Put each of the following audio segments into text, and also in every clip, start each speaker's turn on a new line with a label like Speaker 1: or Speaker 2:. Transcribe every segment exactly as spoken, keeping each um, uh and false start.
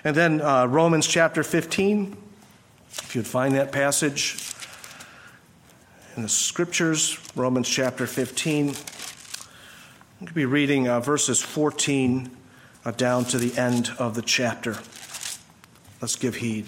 Speaker 1: And then uh, Romans chapter fifteen, if you'd find that passage in the scriptures, Romans chapter fifteen. I'm going to be reading uh, verses fourteen uh, down to the end of the chapter. Let's give heed.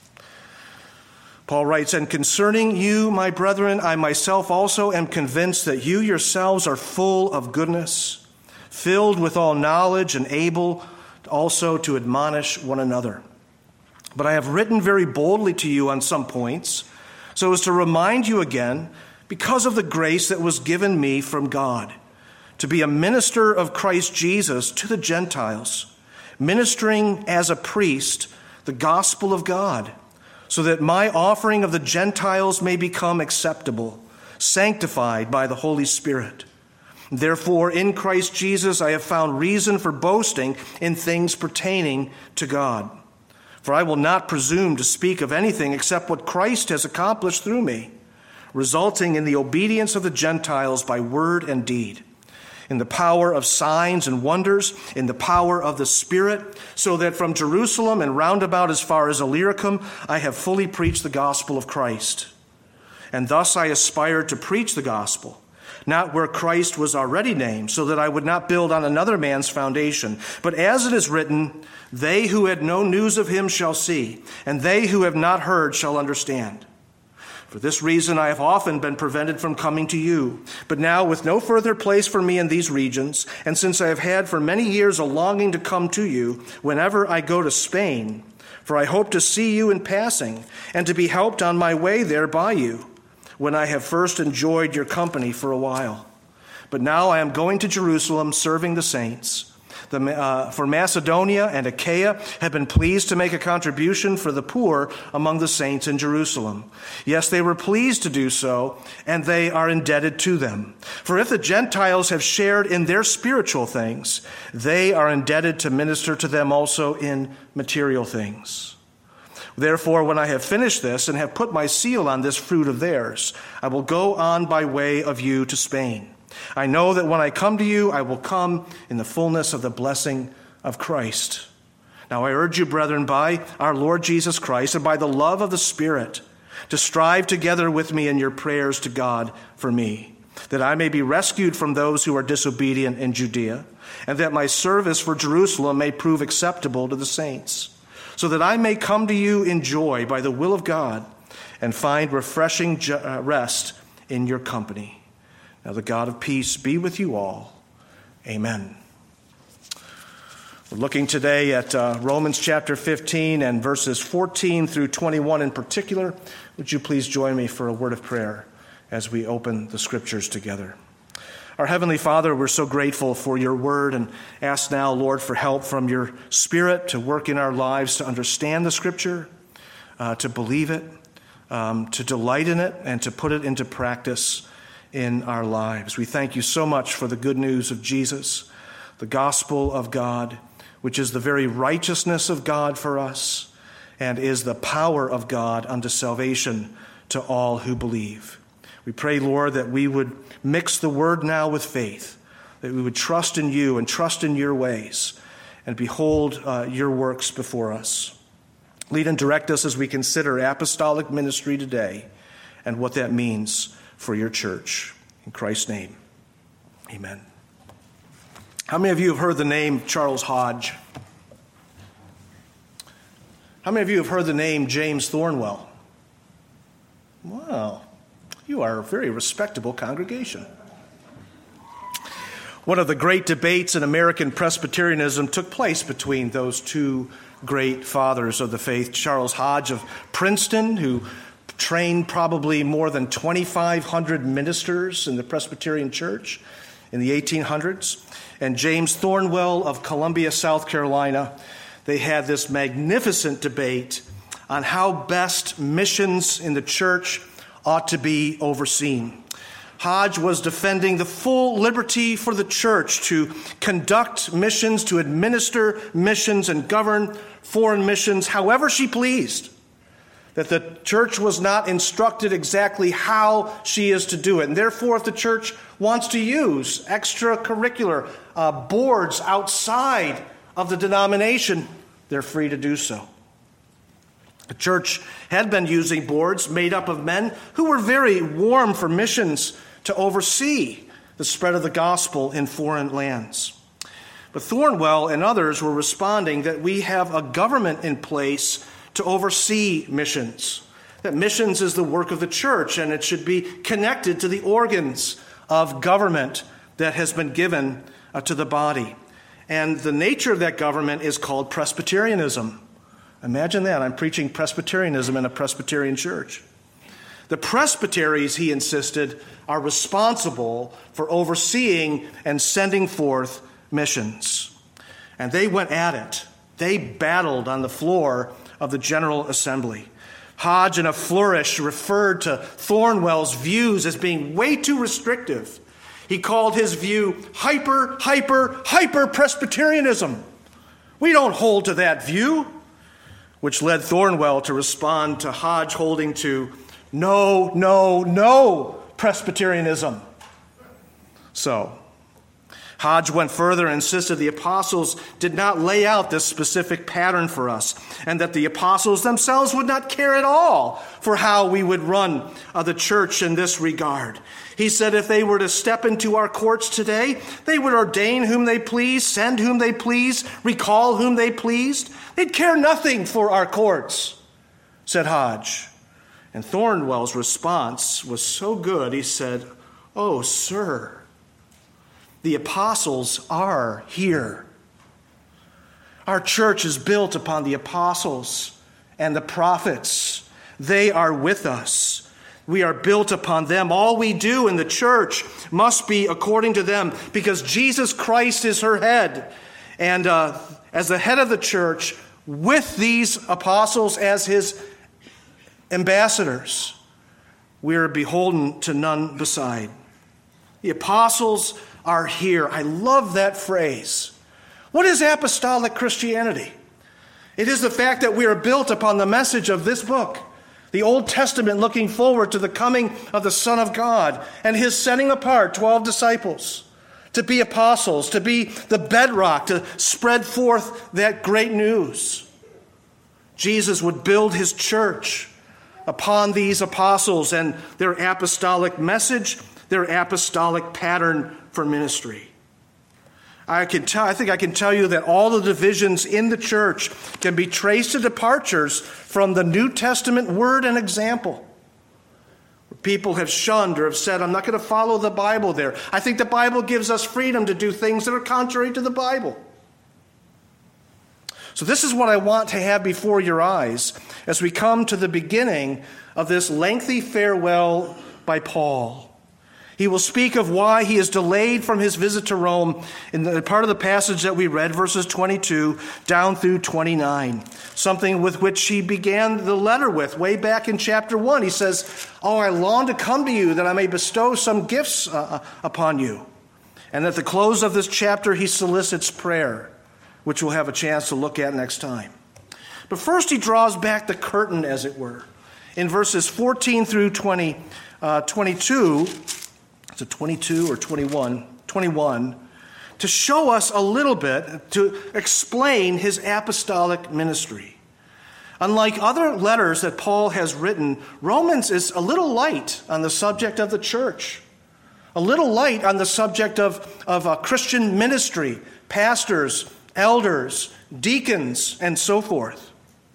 Speaker 1: Paul writes, "And concerning you, my brethren, I myself also am convinced that you yourselves are full of goodness, filled with all knowledge, and able also to admonish one another. But I have written very boldly to you on some points, so as to remind you again, because of the grace that was given me from God, to be a minister of Christ Jesus to the Gentiles, ministering as a priest the gospel of God, so that my offering of the Gentiles may become acceptable, sanctified by the Holy Spirit. Therefore, in Christ Jesus I have found reason for boasting in things pertaining to God. For I will not presume to speak of anything except what Christ has accomplished through me, resulting in the obedience of the Gentiles by word and deed, in the power of signs and wonders, in the power of the Spirit, so that from Jerusalem and round about as far as Illyricum, I have fully preached the gospel of Christ. And thus I aspired to preach the gospel, not where Christ was already named, so that I would not build on another man's foundation. But as it is written, they who had no news of him shall see, and they who have not heard shall understand. For this reason I have often been prevented from coming to you, but now with no further place for me in these regions, and since I have had for many years a longing to come to you whenever I go to Spain, for I hope to see you in passing, and to be helped on my way there by you, when I have first enjoyed your company for a while. But now I am going to Jerusalem, serving the saints. The, uh, for Macedonia and Achaia have been pleased to make a contribution for the poor among the saints in Jerusalem. Yes, they were pleased to do so, and they are indebted to them. For if the Gentiles have shared in their spiritual things, they are indebted to minister to them also in material things. Therefore, when I have finished this and have put my seal on this fruit of theirs, I will go on by way of you to Spain. I know that when I come to you, I will come in the fullness of the blessing of Christ. Now I urge you, brethren, by our Lord Jesus Christ and by the love of the Spirit, to strive together with me in your prayers to God for me, that I may be rescued from those who are disobedient in Judea, and that my service for Jerusalem may prove acceptable to the saints, so that I may come to you in joy by the will of God and find refreshing rest in your company. Now the God of peace be with you all. Amen. We're looking today at uh, Romans chapter fifteen and verses fourteen through twenty-one in particular. Would you please join me for a word of prayer as we open the scriptures together? Our Heavenly Father, we're so grateful for your word and ask now, Lord, for help from your Spirit to work in our lives to understand the scripture, uh, to believe it, um, to delight in it, and to put it into practice in our lives. We thank you so much for the good news of Jesus, the gospel of God, which is the very righteousness of God for us and is the power of God unto salvation to all who believe. We pray, Lord, that we would mix the word now with faith, that we would trust in you and trust in your ways and behold uh, your works before us. Lead and direct us as we consider apostolic ministry today and what that means for your church. In Christ's name, amen. How many of you have heard the name Charles Hodge? How many of you have heard the name James Thornwell? Wow, you are a very respectable congregation. One of the great debates in American Presbyterianism took place between those two great fathers of the faith, Charles Hodge of Princeton, who trained probably more than twenty-five hundred ministers in the Presbyterian Church in the eighteen hundreds, and James Thornwell of Columbia, South Carolina. They had this magnificent debate on how best missions in the church ought to be overseen. Hodge was defending the full liberty for the church to conduct missions, to administer missions, and govern foreign missions however she pleased. That the church was not instructed exactly how she is to do it. And therefore, if the church wants to use extracurricular uh, boards outside of the denomination, they're free to do so. The church had been using boards made up of men who were very warm for missions to oversee the spread of the gospel in foreign lands. But Thornwell and others were responding that we have a government in place to oversee missions, that missions is the work of the church and it should be connected to the organs of government that has been given uh, to the body. And the nature of that government is called Presbyterianism. Imagine that. I'm preaching Presbyterianism in a Presbyterian church. The presbyteries, he insisted, are responsible for overseeing and sending forth missions. And they went at it. They battled on the floor of the General Assembly. Hodge, in a flourish, referred to Thornwell's views as being way too restrictive. He called his view hyper, hyper, hyper Presbyterianism. We don't hold to that view, which led Thornwell to respond to Hodge holding to no, no, no Presbyterianism. So, Hodge went further and insisted the apostles did not lay out this specific pattern for us, and that the apostles themselves would not care at all for how we would run uh, the church in this regard. He said if they were to step into our courts today, they would ordain whom they please, send whom they please, recall whom they pleased. They'd care nothing for our courts, said Hodge. And Thornwell's response was so good, he said, "Oh, sir, the apostles are here. Our church is built upon the apostles and the prophets. They are with us. We are built upon them. All we do in the church must be according to them, because Jesus Christ is her head. And uh, as the head of the church, with these apostles as his ambassadors, we are beholden to none beside." The apostles are here. I love that phrase. What is apostolic Christianity? It is the fact that we are built upon the message of this book, the Old Testament, looking forward to the coming of the Son of God and his setting apart twelve disciples to be apostles, to be the bedrock, to spread forth that great news. Jesus would build his church upon these apostles and their apostolic message, their apostolic pattern for ministry. I can tell, I think I can tell you that all the divisions in the church can be traced to departures from the New Testament word and example. People have shunned or have said, "I'm not going to follow the Bible there. I think the Bible gives us freedom to do things that are contrary to the Bible." So this is what I want to have before your eyes as we come to the beginning of this lengthy farewell by Paul. He will speak of why he is delayed from his visit to Rome in the part of the passage that we read, verses twenty-two down through twenty-nine, something with which he began the letter with way back in chapter one. He says, "Oh, I long to come to you that I may bestow some gifts uh, upon you." And at the close of this chapter, he solicits prayer, which we'll have a chance to look at next time. But first, he draws back the curtain, as it were, in verses fourteen through twenty, uh, twenty-two. So twenty-two or twenty-one, twenty-one, to show us a little bit, to explain his apostolic ministry. Unlike other letters that Paul has written, Romans is a little light on the subject of the church, a little light on the subject of, of a Christian ministry, pastors, elders, deacons, and so forth.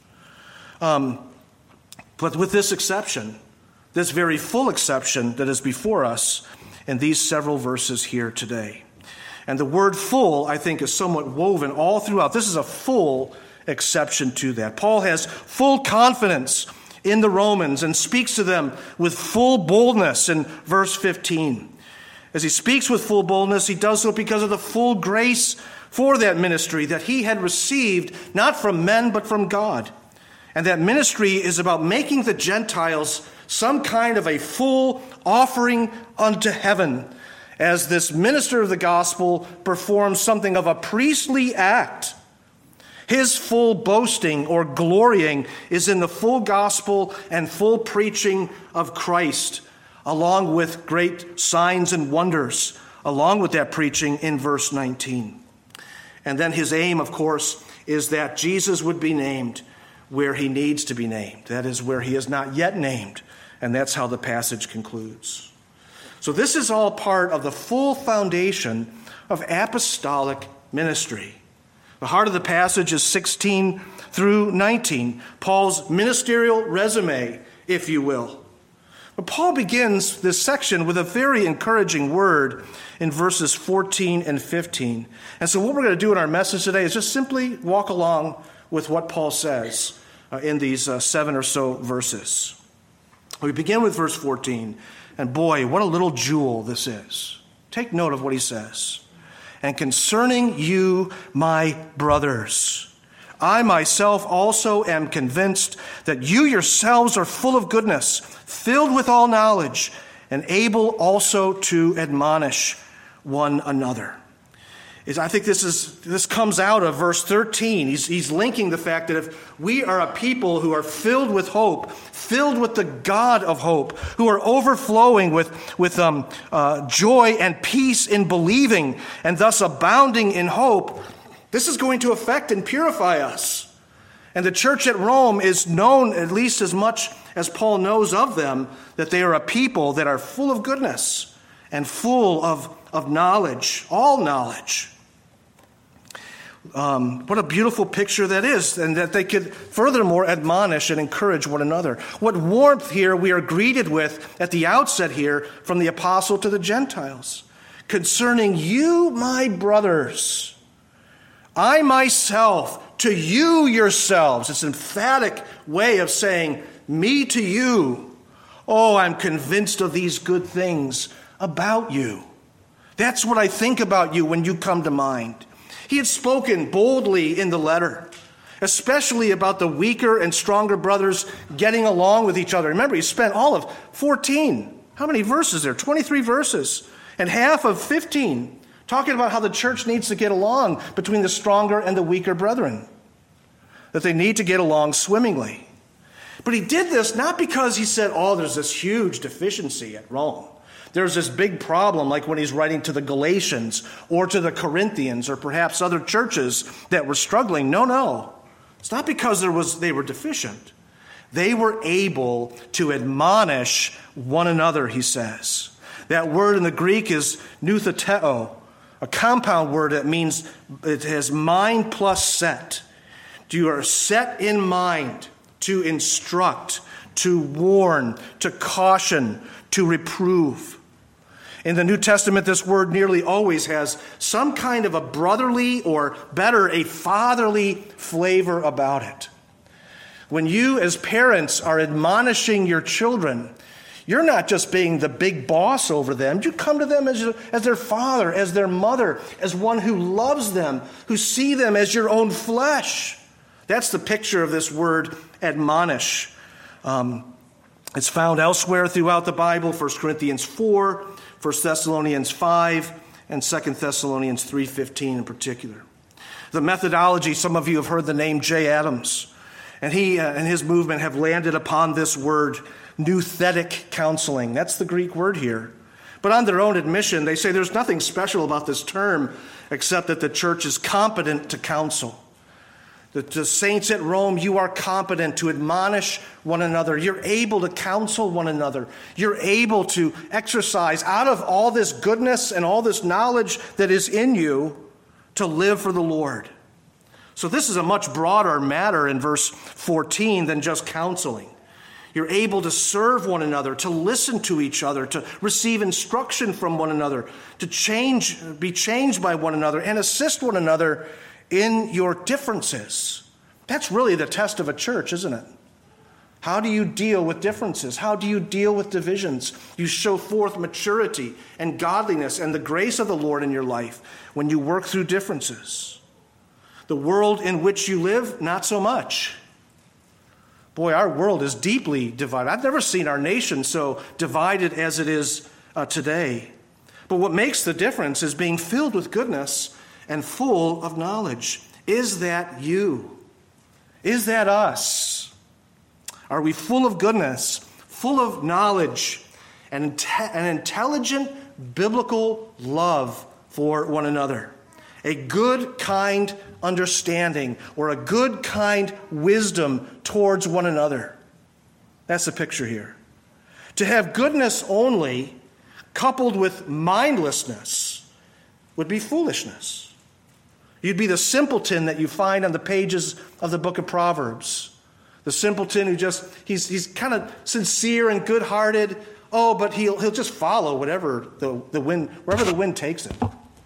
Speaker 1: Um, but with this exception, this very full exception that is before us in these several verses here today. And the word full, I think, is somewhat woven all throughout. This is a full exception to that. Paul has full confidence in the Romans and speaks to them with full boldness in verse fifteen. As he speaks with full boldness, he does so because of the full grace for that ministry that he had received, not from men, but from God. And that ministry is about making the Gentiles some kind of a full offering unto heaven, as this minister of the gospel performs something of a priestly act. His full boasting or glorying is in the full gospel and full preaching of Christ, along with great signs and wonders, along with that preaching in verse nineteen. And then his aim, of course, is that Jesus would be named where he needs to be named. That is, where he is not yet named. And that's how the passage concludes. So this is all part of the full foundation of apostolic ministry. The heart of the passage is sixteen through nineteen, Paul's ministerial resume, if you will. But Paul begins this section with a very encouraging word in verses fourteen and fifteen. And so what we're going to do in our message today is just simply walk along with what Paul says uh, in these uh, seven or so verses. We begin with verse fourteen. And boy, what a little jewel this is. Take note of what he says. And concerning you, my brothers, I myself also am convinced that you yourselves are full of goodness, filled with all knowledge, and able also to admonish one another. Is I think this is this comes out of verse thirteen. He's, he's linking the fact that if we are a people who are filled with hope, filled with the God of hope, who are overflowing with, with um, uh, joy and peace in believing, and thus abounding in hope, this is going to affect and purify us. And the church at Rome is known, at least as much as Paul knows of them, that they are a people that are full of goodness and full of, of knowledge, all knowledge. Um, what a beautiful picture that is, and that they could furthermore admonish and encourage one another. What warmth here we are greeted with at the outset here from the apostle to the Gentiles. Concerning you, my brothers, I myself, to you yourselves. It's an emphatic way of saying, me to you. Oh, I'm convinced of these good things about you. That's what I think about you when you come to mind. He had spoken boldly in the letter, especially about the weaker and stronger brothers getting along with each other. Remember, he spent all of fourteen. How many verses there? twenty-three verses. And half of fifteen talking about how the church needs to get along between the stronger and the weaker brethren. That they need to get along swimmingly. But he did this not because he said, oh, there's this huge deficiency at Rome. There's this big problem, like when he's writing to the Galatians or to the Corinthians or perhaps other churches that were struggling. No, no. It's not because there was they were deficient. They were able to admonish one another, he says. That word in the Greek is noutheteo, a compound word that means it has mind plus set. You are set in mind to instruct, to warn, to caution, to reprove. In the New Testament, this word nearly always has some kind of a brotherly or better, a fatherly flavor about it. When you as parents are admonishing your children, you're not just being the big boss over them. You come to them as, as their father, as their mother, as one who loves them, who see them as your own flesh. That's the picture of this word admonish. Um, it's found elsewhere throughout the Bible, First Corinthians four, First Thessalonians five, and Second Thessalonians three fifteen in particular. The methodology, some of you have heard the name Jay Adams, and he uh, and his movement have landed upon this word, nouthetic counseling. That's the Greek word here. But on their own admission, they say there's nothing special about this term except that the church is competent to counsel. That the saints at Rome, you are competent to admonish one another. You're able to counsel one another. You're able to exercise out of all this goodness and all this knowledge that is in you to live for the Lord. So this is a much broader matter in verse fourteen than just counseling. You're able to serve one another, to listen to each other, to receive instruction from one another, to change, be changed by one another, and assist one another in your differences. That's really the test of a church, isn't it? How do you deal with differences? How do you deal with divisions? You show forth maturity and godliness and the grace of the Lord in your life when you work through differences. The world in which you live, not so much. Boy, our world is deeply divided. I've never seen our nation so divided as it is uh, today. But what makes the difference is being filled with goodness and full of knowledge. Is that you? Is that us? Are we full of goodness, full of knowledge, and an intelligent biblical love for one another? a good, kind understanding or a good, kind wisdom towards one another. That's the picture here. To have goodness only coupled with mindlessness would be foolishness. You'd be the simpleton that you find on the pages of the book of Proverbs. The simpleton who just, he's he's kind of sincere and good-hearted. Oh, but he'll he'll just follow whatever the, the wind, wherever the wind takes him.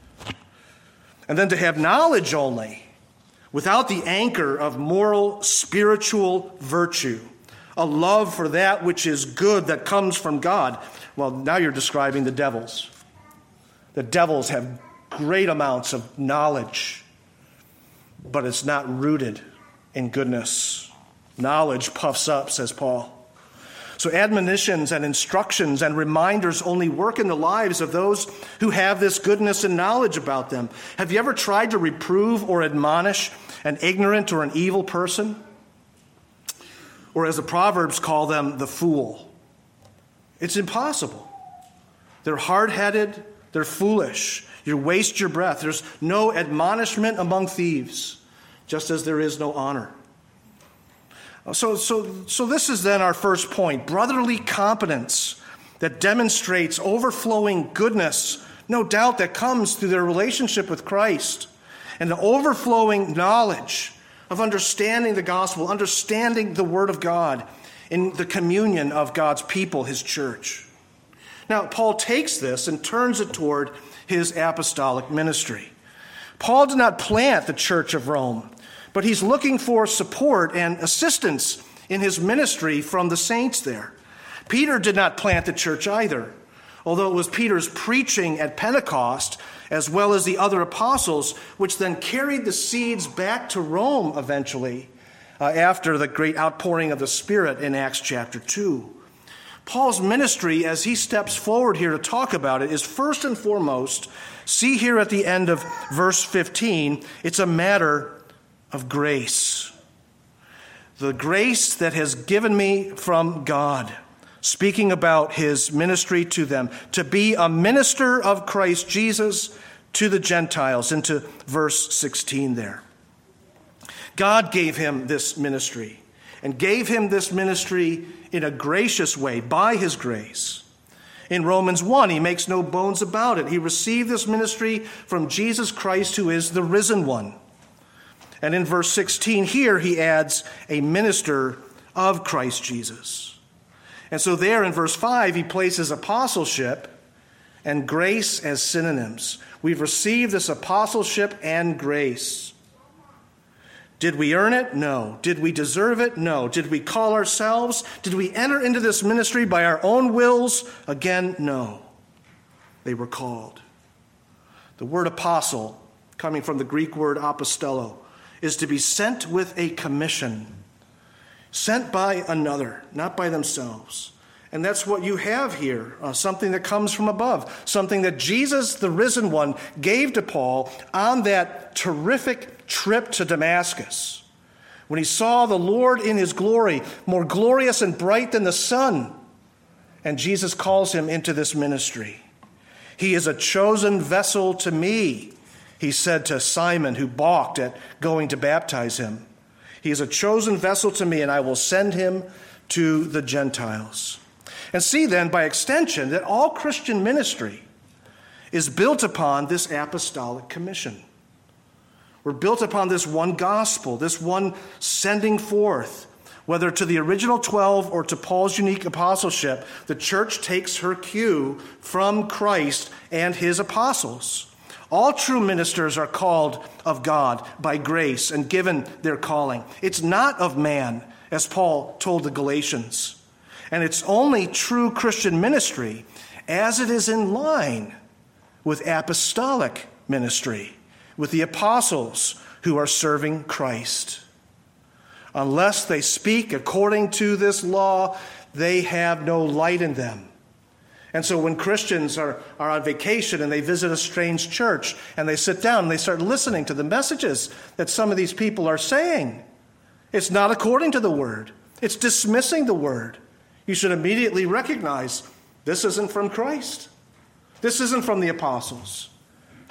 Speaker 1: And then to have knowledge only, without the anchor of moral, spiritual virtue, a love for that which is good that comes from God. Well, now you're describing the devils. The devils have great amounts of knowledge, but it's not rooted in goodness. Knowledge puffs up, says Paul. So admonitions and instructions and reminders only work in the lives of those who have this goodness and knowledge about them. Have you ever tried to reprove or admonish an ignorant or an evil person? Or as the Proverbs call them, the fool. It's impossible. They're hard-headed, they're foolish. You waste your breath. There's no admonishment among thieves, just as there is no honor. So, so, so this is then our first point, brotherly competence that demonstrates overflowing goodness, no doubt that comes through their relationship with Christ, and the overflowing knowledge of understanding the gospel, understanding the word of God in the communion of God's people, his church. Now, Paul takes this and turns it toward his apostolic ministry. Paul did not plant the church of Rome, but he's looking for support and assistance in his ministry from the saints there. Peter did not plant the church either, although it was Peter's preaching at Pentecost, as well as the other apostles, which then carried the seeds back to Rome eventually, uh, after the great outpouring of the Spirit in Acts chapter two. Paul's ministry, as he steps forward here to talk about it, is first and foremost, see here at the end of verse fifteen, it's a matter of grace. The grace that has given me from God, speaking about his ministry to them, to be a minister of Christ Jesus to the Gentiles, into verse sixteen there. God gave him this ministry, and gave him this ministry in a gracious way, by his grace. In Romans one, he makes no bones about it. He received this ministry from Jesus Christ, who is the risen one. And in verse sixteen here, he adds a minister of Christ Jesus. And so there in verse five, he places apostleship and grace as synonyms. We've received this apostleship and grace. Did we earn it? No. Did we deserve it? No. Did we call ourselves? Did we enter into this ministry by our own wills? Again, no. They were called. The word apostle, coming from the Greek word apostello, is to be sent with a commission, sent by another, not by themselves. And that's what you have here, uh, something that comes from above, something that Jesus, the risen one, gave to Paul on that terrific trip to Damascus, when he saw the Lord in his glory, more glorious and bright than the sun. And Jesus calls him into this ministry. He is a chosen vessel to me, he said to Simon, who balked at going to baptize him. He is a chosen vessel to me, and I will send him to the Gentiles. And see then, by extension, that all Christian ministry is built upon this apostolic commission. We're built upon this one gospel, this one sending forth. Whether to the original twelve or to Paul's unique apostleship, the church takes her cue from Christ and his apostles. All true ministers are called of God by grace and given their calling. It's not of man, as Paul told the Galatians. And it's only true Christian ministry as it is in line with apostolic ministry, with the apostles who are serving Christ. Unless they speak according to this law, they have no light in them. And so when Christians are, are on vacation and they visit a strange church and they sit down and they start listening to the messages that some of these people are saying, it's not according to the word. It's dismissing the word. You should immediately recognize this isn't from Christ. This isn't from the apostles.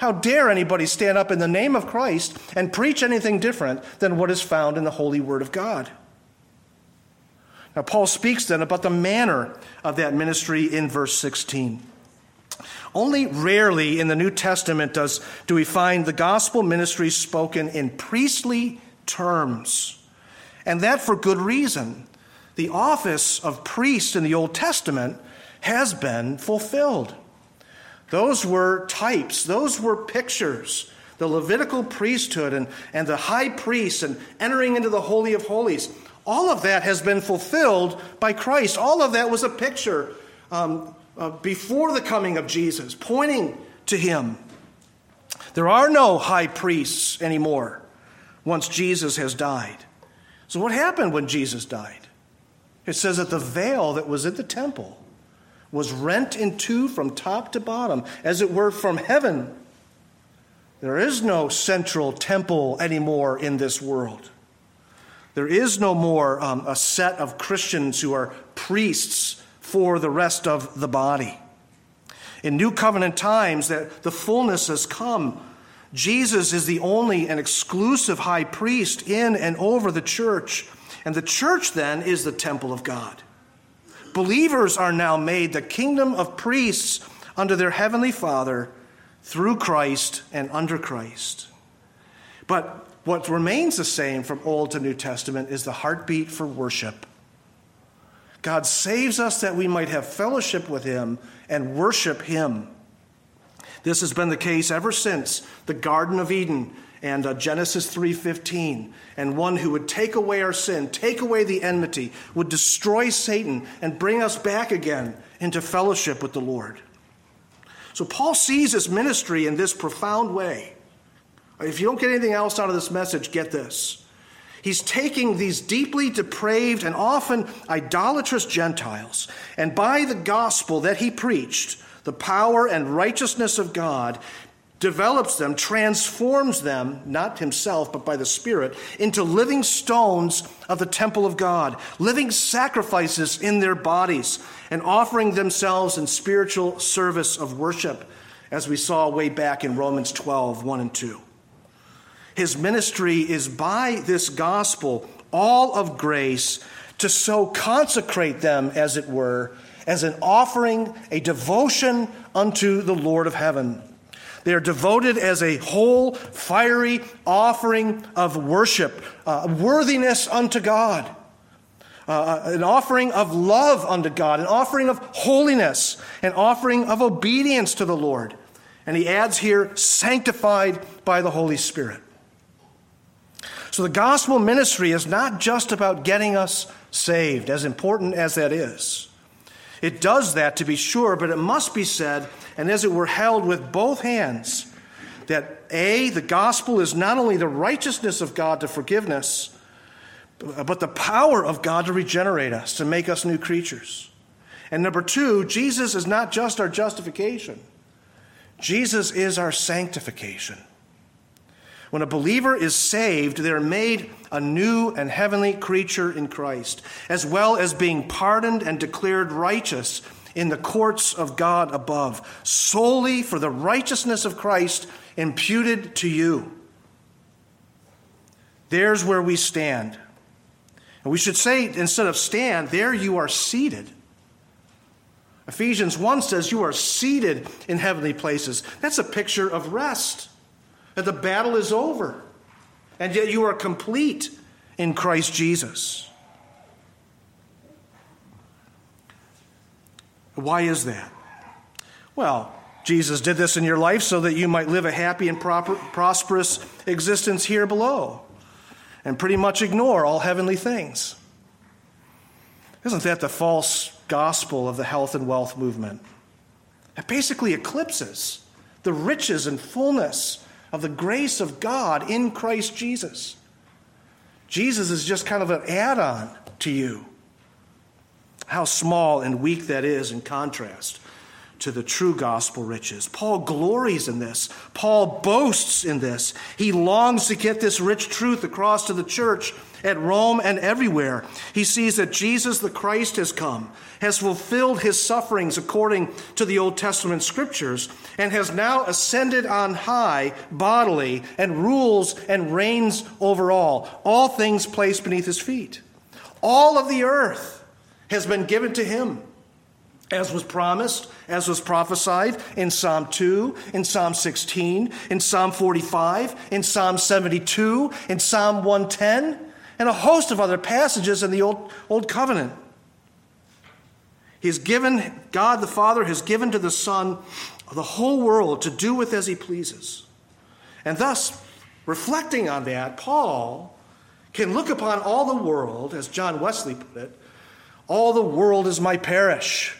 Speaker 1: How dare anybody stand up in the name of Christ and preach anything different than what is found in the holy word of God? Now, Paul speaks then about the manner of that ministry in verse sixteen. Only rarely in the New Testament does, do we find the gospel ministry spoken in priestly terms, and that for good reason. The office of priest in the Old Testament has been fulfilled. Those were types, those were pictures. The Levitical priesthood and, and the high priest and entering into the Holy of Holies. All of that has been fulfilled by Christ. All of that was a picture um, uh, before the coming of Jesus, pointing to him. There are no high priests anymore once Jesus has died. So what happened when Jesus died? It says that the veil that was in the temple was rent in two from top to bottom, as it were from heaven. There is no central temple anymore in this world. There is no more um, a set of Christians who are priests for the rest of the body. In New Covenant times, that the fullness has come. Jesus is the only and exclusive high priest in and over the church. And the church then is the temple of God. Believers are now made the kingdom of priests under their heavenly Father through Christ and under Christ. But what remains the same from Old to New Testament is the heartbeat for worship. God saves us that we might have fellowship with him and worship him. This has been the case ever since the Garden of Eden and uh, Genesis three fifteen. And one who would take away our sin, take away the enmity, would destroy Satan and bring us back again into fellowship with the Lord. So Paul sees his ministry in this profound way. If you don't get anything else out of this message, get this. He's taking these deeply depraved and often idolatrous Gentiles, and by the gospel that he preached, the power and righteousness of God, develops them, transforms them, not himself, but by the Spirit, into living stones of the temple of God, living sacrifices in their bodies, and offering themselves in spiritual service of worship, as we saw way back in Romans twelve, one and two. His ministry is by this gospel, all of grace, to so consecrate them, as it were, as an offering, a devotion unto the Lord of heaven. They are devoted as a whole, fiery offering of worship, uh, worthiness unto God, uh, an offering of love unto God, an offering of holiness, an offering of obedience to the Lord. And he adds here, sanctified by the Holy Spirit. So the gospel ministry is not just about getting us saved, as important as that is. It does that, to be sure, but it must be said, and as it were held with both hands, that A, the gospel is not only the righteousness of God to forgiveness, but the power of God to regenerate us, to make us new creatures. And number two, Jesus is not just our justification. Jesus is our sanctification. When a believer is saved, they're made a new and heavenly creature in Christ, as well as being pardoned and declared righteous in the courts of God above, solely for the righteousness of Christ imputed to you. There's where we stand. And we should say, instead of stand, there you are seated. Ephesians one says you are seated in heavenly places. That's a picture of rest. That the battle is over, and yet you are complete in Christ Jesus. Why is that? Well, Jesus did this in your life so that you might live a happy and proper, prosperous existence here below, and pretty much ignore all heavenly things. Isn't that the false gospel of the health and wealth movement? It basically eclipses the riches and fullness of the grace of God in Christ Jesus. Jesus is just kind of an add-on to you. How small and weak that is in contrast to the true gospel riches. Paul glories in this. Paul boasts in this. He longs to get this rich truth across to the church at Rome and everywhere. He sees that Jesus the Christ has come, has fulfilled his sufferings according to the Old Testament scriptures, and has now ascended on high bodily and rules and reigns over all, all things placed beneath his feet. All of the earth has been given to him, as was promised, as was prophesied in Psalm two, in Psalm sixteen, in Psalm forty-five, in Psalm seventy-two, in Psalm one ten, and a host of other passages in the Old, Old Covenant. He's given, God the Father has given to the Son the whole world to do with as he pleases. And thus, reflecting on that, Paul can look upon all the world, as John Wesley put it, all the world is my parish.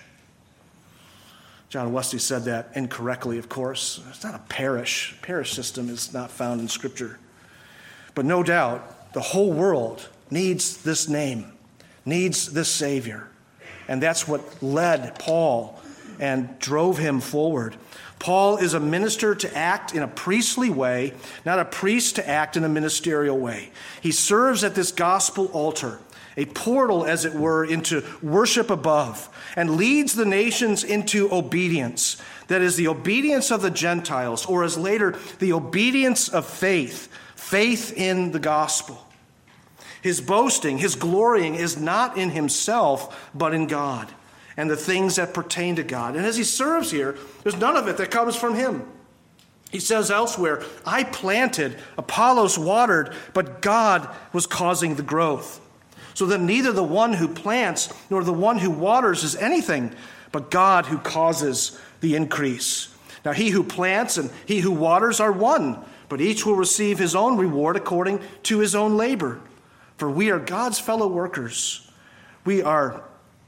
Speaker 1: John Wesley said that incorrectly, of course. It's not a parish. Parish system is not found in Scripture. But no doubt, the whole world needs this name, needs this Savior. And that's what led Paul and drove him forward. Paul is a minister to act in a priestly way, not a priest to act in a ministerial way. He serves at this gospel altar, a portal, as it were, into worship above, and leads the nations into obedience. That is the obedience of the Gentiles, or as later, the obedience of faith, faith in the gospel. His boasting, his glorying is not in himself, but in God and the things that pertain to God. And as he serves here, there's none of it that comes from him. He says elsewhere, I planted, Apollos watered, but God was causing the growth. So that neither the one who plants nor the one who waters is anything, but God who causes the increase. Now he who plants and he who waters are one, but each will receive his own reward according to his own labor. For we are God's fellow workers. We are,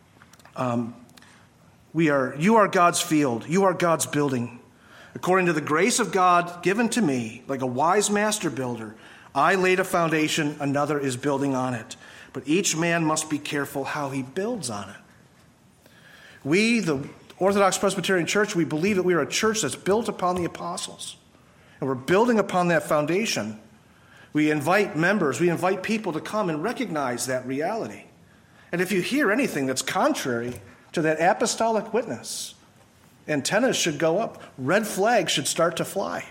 Speaker 1: um, we are, you are God's field. You are God's building. According to the grace of God given to me, like a wise master builder, I laid a foundation, another is building on it. But each man must be careful how he builds on it. We, the Orthodox Presbyterian Church, we believe that we are a church that's built upon the apostles. And we're building upon that foundation. We invite members, we invite people to come and recognize that reality. And if you hear anything that's contrary to that apostolic witness, antennas should go up, red flags should start to fly.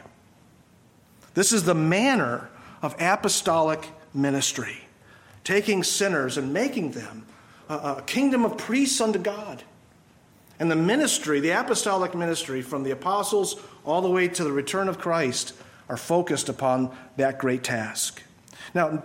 Speaker 1: This is the manner of apostolic ministry, taking sinners and making them a, a kingdom of priests unto God. And the ministry, the apostolic ministry, from the apostles all the way to the return of Christ, are focused upon that great task. Now,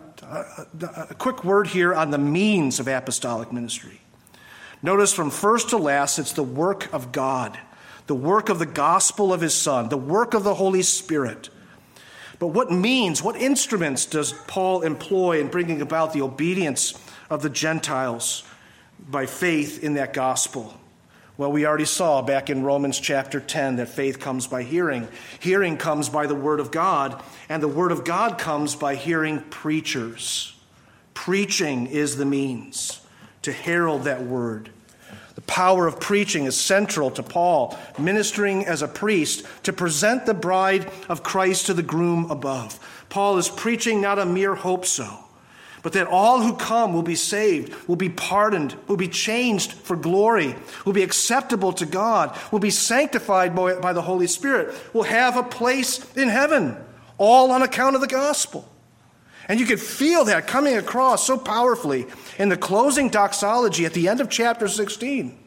Speaker 1: a quick word here on the means of apostolic ministry. Notice from first to last, it's the work of God, the work of the gospel of his Son, the work of the Holy Spirit. But what means, what instruments does Paul employ in bringing about the obedience of the Gentiles by faith in that gospel? Well, we already saw back in Romans chapter ten that faith comes by hearing. Hearing comes by the word of God, and the word of God comes by hearing preachers. Preaching is the means to herald that word. The power of preaching is central to Paul, ministering as a priest to present the bride of Christ to the groom above. Paul is preaching not a mere hope so, but that all who come will be saved, will be pardoned, will be changed for glory, will be acceptable to God, will be sanctified by the Holy Spirit, will have a place in heaven, all on account of the gospel. And you can feel that coming across so powerfully in the closing doxology at the end of chapter sixteen.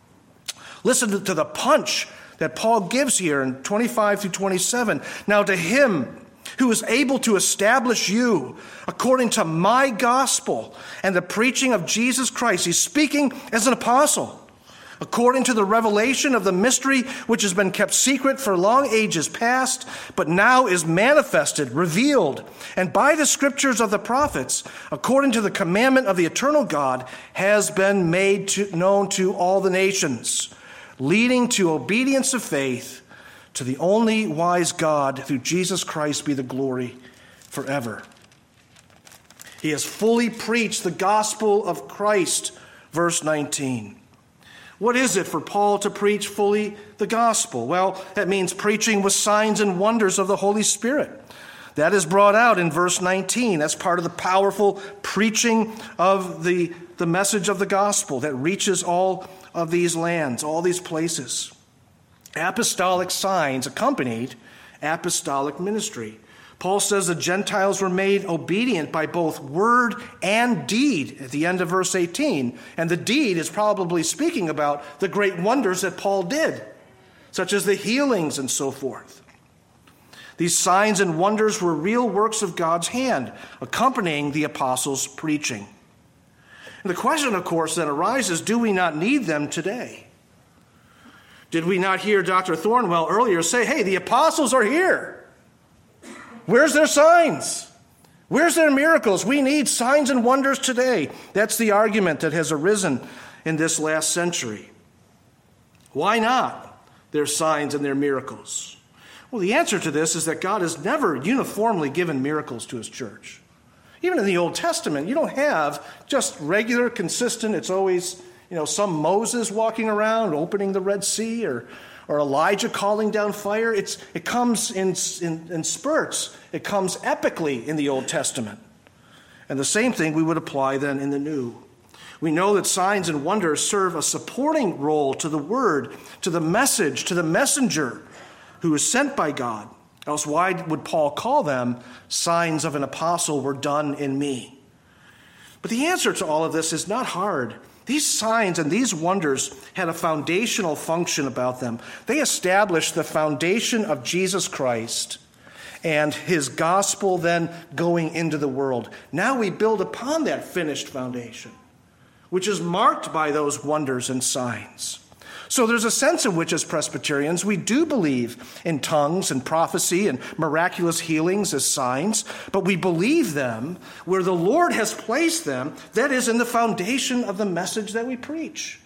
Speaker 1: Listen to the punch that Paul gives here in twenty-five through twenty-seven. Now to him who is able to establish you according to my gospel and the preaching of Jesus Christ. He's speaking as an apostle. According to the revelation of the mystery which has been kept secret for long ages past, but now is manifested, revealed, and by the scriptures of the prophets, according to the commandment of the eternal God, has been made to, known to all the nations, leading to obedience of faith, to the only wise God, through Jesus Christ be the glory forever. He has fully preached the gospel of Christ, verse nineteen. What is it for Paul to preach fully the gospel? Well, that means preaching with signs and wonders of the Holy Spirit. That is brought out in verse nineteen. That's part of the powerful preaching of the, the message of the gospel that reaches all of these lands, all these places. Apostolic signs accompanied apostolic ministry. Paul says the Gentiles were made obedient by both word and deed at the end of verse eighteen. And the deed is probably speaking about the great wonders that Paul did, such as the healings and so forth. These signs and wonders were real works of God's hand, accompanying the apostles' preaching. And the question, of course, then arises, do we not need them today? Did we not hear Doctor Thornwell earlier say, hey, the apostles are here. Where's their signs? Where's their miracles? We need signs and wonders today. That's the argument that has arisen in this last century. Why not their signs and their miracles? Well, the answer to this is that God has never uniformly given miracles to his church. Even in the Old Testament, you don't have just regular, consistent, it's always, you know, some Moses walking around, opening the Red Sea, or or Elijah calling down fire. It's, it comes in, in, in spurts. It comes epically in the Old Testament. And the same thing we would apply then in the New. We know that signs and wonders serve a supporting role to the word, to the message, to the messenger who is sent by God. Else why would Paul call them signs of an apostle were done in me? But the answer to all of this is not hard. These signs and these wonders had a foundational function about them. They established the foundation of Jesus Christ and his gospel then going into the world. Now we build upon that finished foundation, which is marked by those wonders and signs. So there's a sense in which, as Presbyterians, we do believe in tongues and prophecy and miraculous healings as signs, but we believe them where the Lord has placed them, that is, in the foundation of the message that we preach.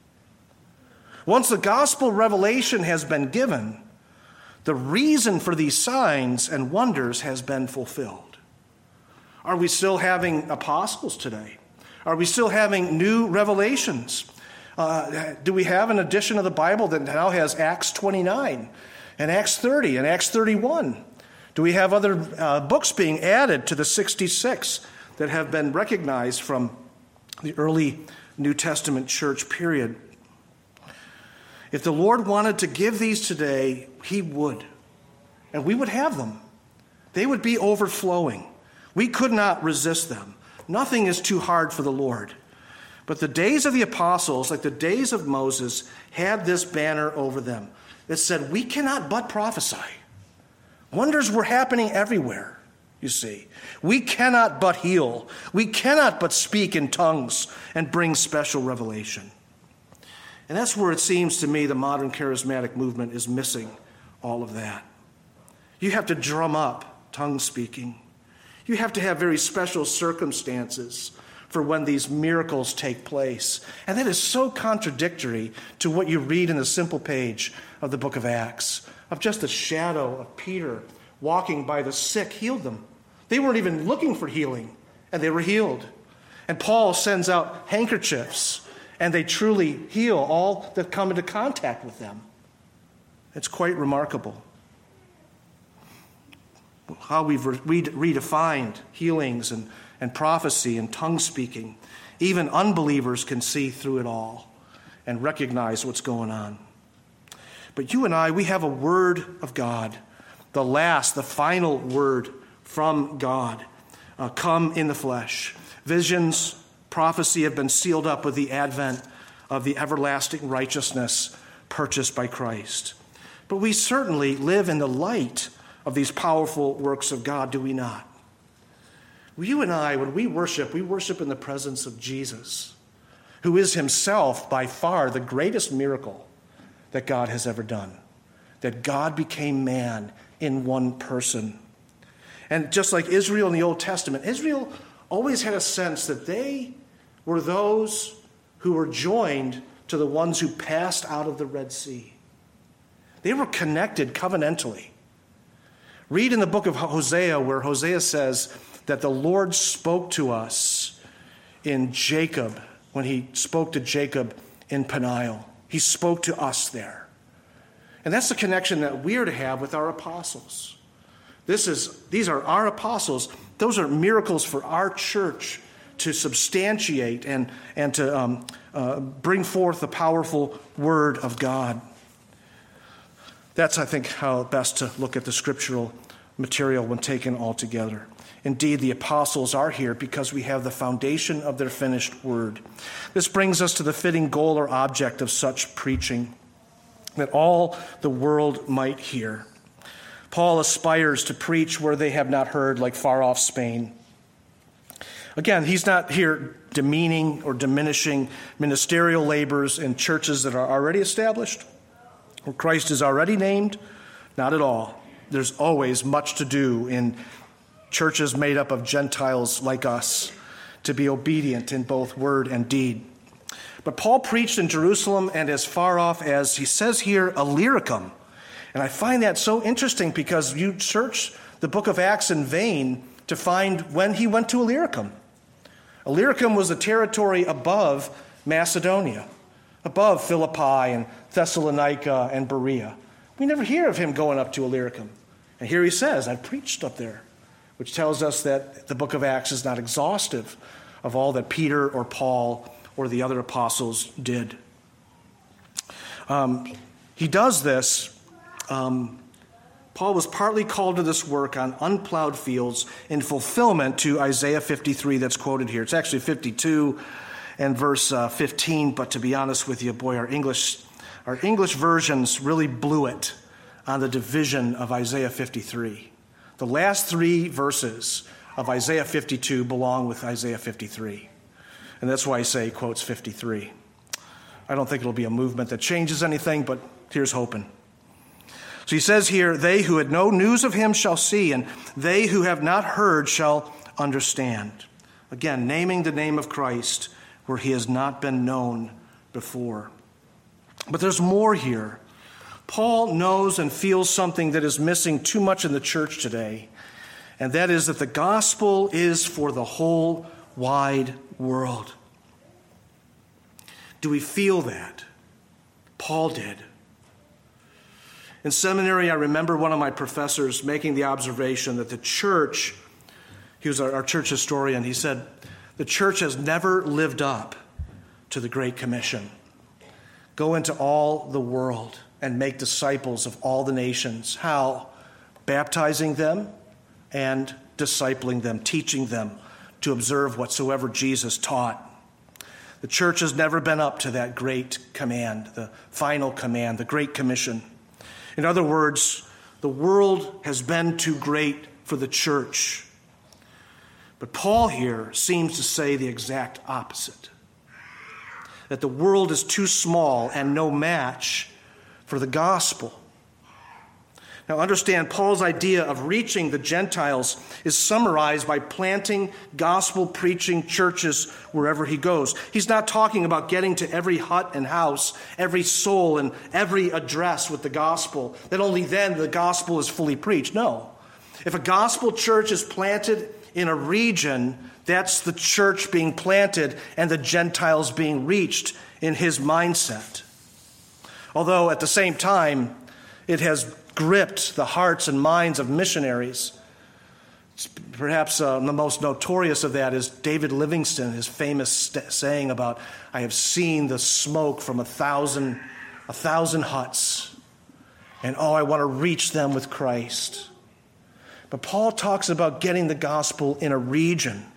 Speaker 1: Once the gospel revelation has been given, the reason for these signs and wonders has been fulfilled. Are we still having apostles today? Are we still having new revelations? Uh, do we have an edition of the Bible that now has Acts twenty-nine and Acts thirty and Acts thirty-one? Do we have other uh, books being added to the sixty-six that have been recognized from the early New Testament church period? If the Lord wanted to give these today, he would. And we would have them. They would be overflowing. We could not resist them. Nothing is too hard for the Lord. But the days of the apostles, like the days of Moses, had this banner over them that said, we cannot but prophesy. Wonders were happening everywhere, you see. We cannot but heal. We cannot but speak in tongues and bring special revelation. And that's where it seems to me the modern charismatic movement is missing all of that. You have to drum up tongue speaking. You have to have very special circumstances for when these miracles take place. And that is so contradictory to what you read in the simple page of the book of Acts, of just a shadow of Peter walking by the sick healed them. They weren't even looking for healing, and they were healed. And Paul sends out handkerchiefs, and they truly heal all that come into contact with them. It's quite remarkable how we've re- redefined healings and and prophecy and tongue speaking. Even unbelievers can see through it all and recognize what's going on. But you and I, we have a word of God, the last, the final word from God, uh, come in the flesh. Visions, prophecy have been sealed up with the advent of the everlasting righteousness purchased by Christ. But we certainly live in the light of these powerful works of God, do we not? You and I, when we worship, we worship in the presence of Jesus, who is himself by far the greatest miracle that God has ever done, that God became man in one person. And just like Israel in the Old Testament, Israel always had a sense that they were those who were joined to the ones who passed out of the Red Sea. They were connected covenantally. Read in the book of Hosea where Hosea says that the Lord spoke to us in Jacob, when he spoke to Jacob in Peniel. He spoke to us there. And that's the connection that we are to have with our apostles. This is, these are our apostles. Those are miracles for our church to substantiate and, and to um, uh, bring forth the powerful word of God. That's, I think, how best to look at the scriptural material when taken all together. Indeed, the apostles are here because we have the foundation of their finished word. This brings us to the fitting goal or object of such preaching, that all the world might hear. Paul aspires to preach where they have not heard, like far off Spain. Again, he's not here demeaning or diminishing ministerial labors in churches that are already established, where Christ is already named. Not at all. There's always much to do in churches made up of Gentiles like us, to be obedient in both word and deed. But Paul preached in Jerusalem and as far off as, he says here, Illyricum. And I find that so interesting because you search the book of Acts in vain to find when he went to Illyricum. Illyricum was the territory above Macedonia, above Philippi and Thessalonica and Berea. We never hear of him going up to Illyricum. And here he says, I preached up there, which tells us that the book of Acts is not exhaustive of all that Peter or Paul or the other apostles did. Um, he does this. Um, Paul was partly called to this work on unplowed fields in fulfillment to Isaiah fifty-three that's quoted here. It's actually fifty-two and verse uh, fifteen, but to be honest with you, boy, our English, our English versions really blew it on the division of Isaiah fifty-three. The last three verses of Isaiah fifty-two belong with Isaiah fifty-three. And that's why I say he quotes fifty-three. I don't think it'll be a movement that changes anything, but here's hoping. So he says here, they who had no news of him shall see, and they who have not heard shall understand. Again, naming the name of Christ where he has not been known before. But there's more here. Paul knows and feels something that is missing too much in the church today, and that is that the gospel is for the whole wide world. Do we feel that? Paul did. In seminary, I remember one of my professors making the observation that the church, he was our, our church historian, he said, the church has never lived up to the Great Commission. Go into all the world and make disciples of all the nations. How? Baptizing them and discipling them, teaching them to observe whatsoever Jesus taught. The church has never been up to that great command, the final command, the Great Commission. In other words, the world has been too great for the church. But Paul here seems to say the exact opposite. That the world is too small and no match for the gospel. Now understand, Paul's idea of reaching the Gentiles is summarized by planting gospel-preaching churches wherever he goes. He's not talking about getting to every hut and house, every soul and every address with the gospel, that only then the gospel is fully preached. No. If a gospel church is planted in a region, that's the church being planted and the Gentiles being reached in his mindset. Although at the same time, it has gripped the hearts and minds of missionaries. Perhaps uh, the most notorious of that is David Livingstone, his famous st- saying about, I have seen the smoke from a thousand, a thousand huts, and oh, I want to reach them with Christ. But Paul talks about getting the gospel in a region.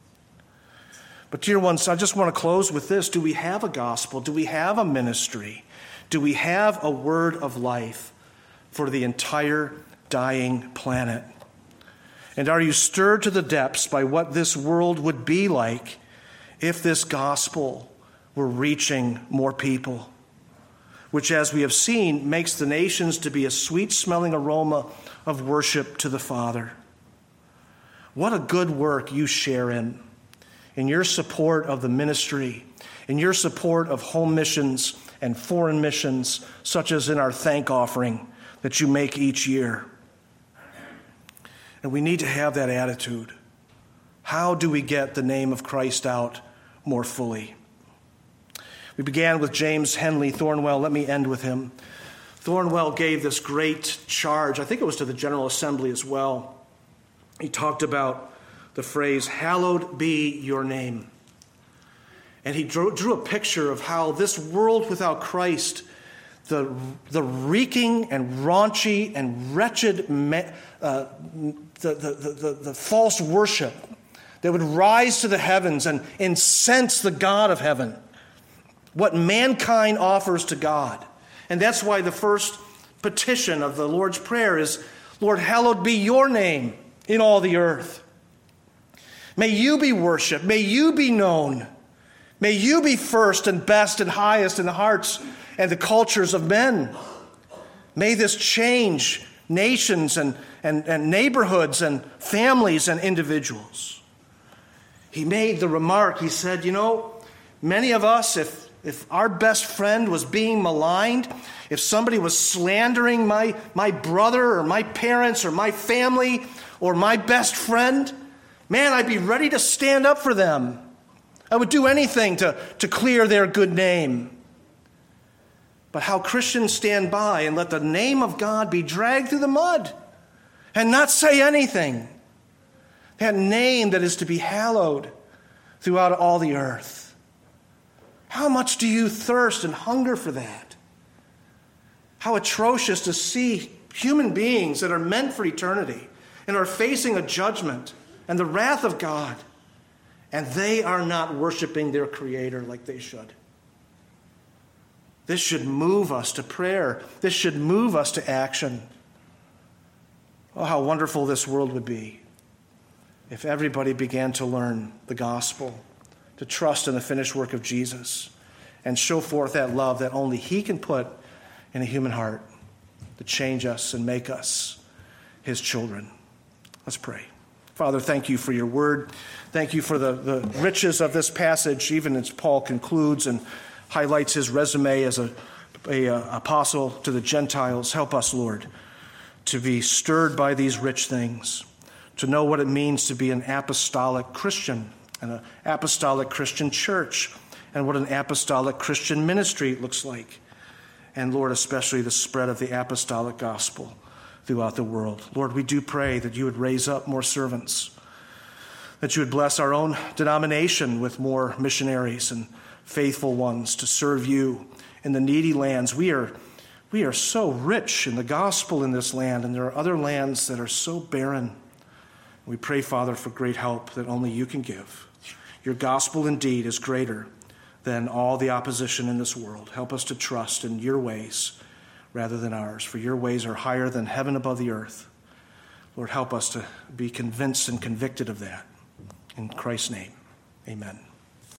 Speaker 1: But dear ones, I just want to close with this. Do we have a gospel? Do we have a ministry? Do we have a word of life for the entire dying planet? And are you stirred to the depths by what this world would be like if this gospel were reaching more people? Which, as we have seen, makes the nations to be a sweet-smelling aroma of worship to the Father. What a good work you share in, in your support of the ministry, in your support of home missions and foreign missions, such as in our thank offering that you make each year. And we need to have that attitude. How do we get the name of Christ out more fully? We began with James Henley Thornwell. Let me end with him. Thornwell gave this great charge. I think it was to the General Assembly as well. He talked about the phrase, hallowed be your name. And he drew, drew a picture of how this world without Christ, the, the reeking and raunchy and wretched, uh, the, the, the, the false worship that would rise to the heavens and incense the God of heaven, what mankind offers to God. And that's why the first petition of the Lord's Prayer is, Lord, hallowed be your name in all the earth. May you be worshiped. May you be known. May you be first and best and highest in the hearts and the cultures of men. May this change nations and, and, and neighborhoods and families and individuals. He made the remark, he said, you know, many of us, if, if our best friend was being maligned, if somebody was slandering my, my brother or my parents or my family or my best friend, man, I'd be ready to stand up for them. I would do anything to, to clear their good name. But how Christians stand by and let the name of God be dragged through the mud and not say anything. That name that is to be hallowed throughout all the earth. How much do you thirst and hunger for that? How atrocious to see human beings that are meant for eternity and are facing a judgment and the wrath of God, and they are not worshiping their Creator like they should. This should move us to prayer. This should move us to action. Oh, how wonderful this world would be if everybody began to learn the gospel, to trust in the finished work of Jesus, and show forth that love that only He can put in a human heart to change us and make us His children. Let's pray. Father, thank you for your word. Thank you for the, the riches of this passage, even as Paul concludes and highlights his resume as a, a, a apostle to the Gentiles. Help us, Lord, to be stirred by these rich things, to know what it means to be an apostolic Christian and an apostolic Christian church, and what an apostolic Christian ministry looks like. And Lord, especially the spread of the apostolic gospel throughout the world. Lord, we do pray that you would raise up more servants, that you would bless our own denomination with more missionaries and faithful ones to serve you in the needy lands. We are, we are so rich in the gospel in this land, and there are other lands that are so barren. We pray, Father, for great help that only you can give. Your gospel indeed is greater than all the opposition in this world. Help us to trust in your ways rather than ours, for your ways are higher than heaven above the earth. Lord, help us to be convinced and convicted of that. In Christ's name, amen.